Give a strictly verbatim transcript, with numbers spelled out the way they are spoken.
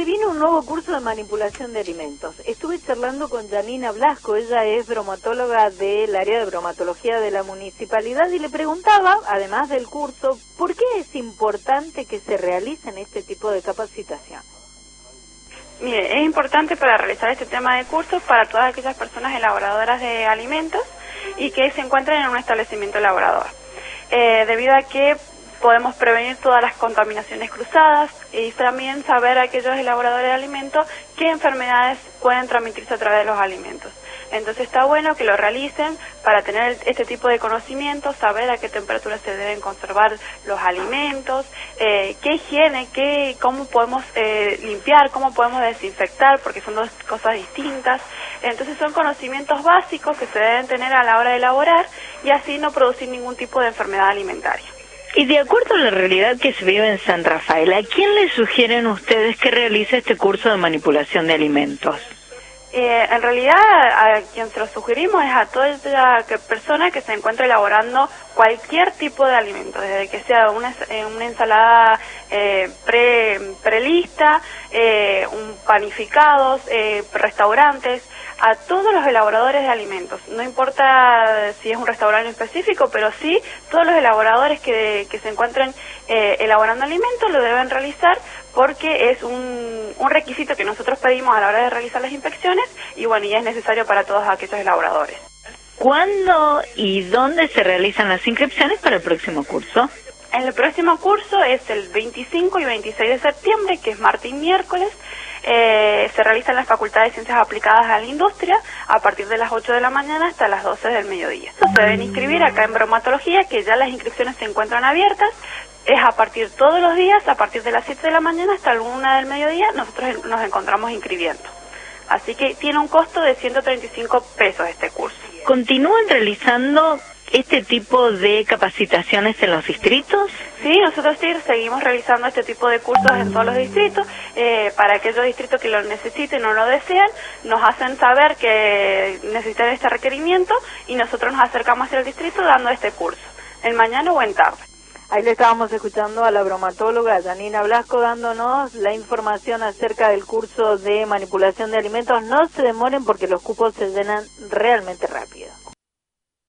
se viene un nuevo curso de manipulación de alimentos. Estuve charlando con Janina Blasco, ella es bromatóloga del área de bromatología de la municipalidad y le preguntaba, además del curso, ¿por qué es importante que se realicen este tipo de capacitación? Mire, es importante para realizar este tema de cursos para todas aquellas personas elaboradoras de alimentos y que se encuentren en un establecimiento elaborador, eh, debido a que podemos prevenir todas las contaminaciones cruzadas y también saber a aquellos elaboradores de alimentos qué enfermedades pueden transmitirse a través de los alimentos. Entonces está bueno que lo realicen para tener este tipo de conocimientos, saber a qué temperatura se deben conservar los alimentos, eh, qué higiene, qué, cómo podemos eh, limpiar, cómo podemos desinfectar, porque son dos cosas distintas. Entonces son conocimientos básicos que se deben tener a la hora de elaborar y así no producir ningún tipo de enfermedad alimentaria. Y de acuerdo a la realidad que se vive en San Rafael, ¿a quién le sugieren ustedes que realice este curso de manipulación de alimentos? Eh, en realidad, a quien se lo sugerimos es a toda aquella persona que se encuentre elaborando cualquier tipo de alimento, desde que sea una, una ensalada eh, pre, prelista, eh, un panificados, eh, restaurantes, a todos los elaboradores de alimentos. No importa si es un restaurante específico, pero sí todos los elaboradores que, que se encuentren eh, elaborando alimentos lo deben realizar porque es un, un requisito que nosotros pedimos a la hora de realizar las inspecciones y bueno, y es necesario para todos aquellos elaboradores. ¿Cuándo y dónde se realizan las inscripciones para el próximo curso? El próximo curso es el veinticinco y veintiséis de septiembre, que es martes y miércoles. Eh, se realiza en la Facultad de Ciencias Aplicadas a la Industria a partir de las ocho de la mañana hasta las doce del mediodía. Se deben inscribir acá en bromatología, que ya las inscripciones se encuentran abiertas. Es a partir todos los días, a partir de las siete de la mañana hasta la una del mediodía, nosotros nos encontramos inscribiendo. Así que tiene un costo de ciento treinta y cinco pesos este curso. ¿Continúan realizando este tipo de capacitaciones en los distritos? Sí, nosotros sí seguimos realizando este tipo de cursos en todos los distritos. Eh, para aquellos distritos que lo necesiten o lo desean, nos hacen saber que necesitan este requerimiento y nosotros nos acercamos hacia el distrito dando este curso, en mañana o en tarde. Ahí le estábamos escuchando a la bromatóloga Janina Blasco dándonos la información acerca del curso de manipulación de alimentos. No se demoren porque los cupos se llenan realmente rápido.